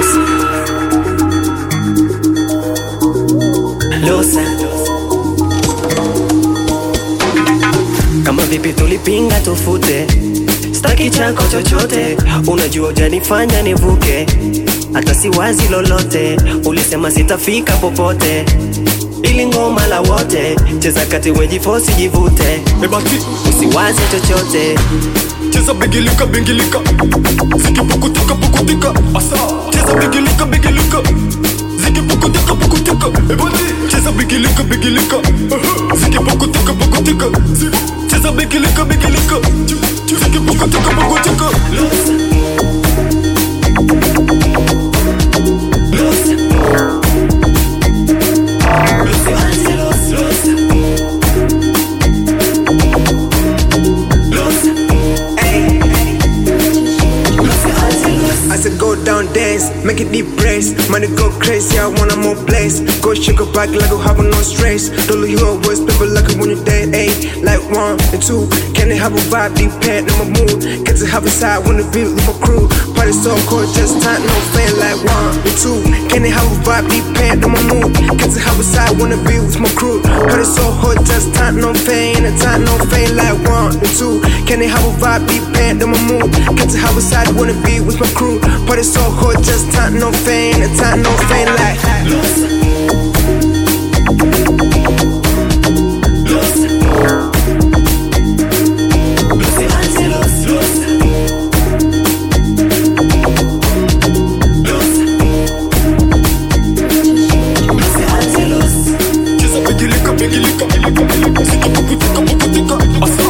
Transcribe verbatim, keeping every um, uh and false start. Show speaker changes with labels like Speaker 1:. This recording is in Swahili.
Speaker 1: Los Los kama vipi tulipinga tufute, staki chako chochote, unajua ujanifanya nivuke, hata siwazi lolote, ulisema sitafika popote, ili ngoma la wote, cheza kati wejifosi jivute,
Speaker 2: Ebati
Speaker 1: usiwaze chochote,
Speaker 2: cheza bigilika bigilika, ziki pukutika pukutika, asa cheza bigilika bigilika, ziki pukutika pukutika, Ebati cheza bigilika bigilika, ziki pukutika pukutika, cheza bigilika bigilika, ziki pukutika pukutika.
Speaker 1: Los Los
Speaker 3: I said go down, dance, make it deep brace. Money go crazy, I want more place. Go shake a back like I have no stress. Don't you always people like it when you dead, ayy. Like one and two, can they have a vibe, deep pad in my mood? Get to have a side when the beat with my crew. Party so cold, just tight, no fan. Like one and two, can they have a vibe, deep pad in my mood? Get to have a side when the beat with my crew. Party so hot, just tight, no fan. And tight, no fan. Like one and two, can they have a vibe, deep pad in my mood? Get to have a side when the beat with my crew. Party so hot, just tight, no fan, and tight, no fan like Los
Speaker 1: Los Los Angeles Los Los Los Angeles
Speaker 2: Cheza bigilika bigilika, ziki pukutika pukutika, asa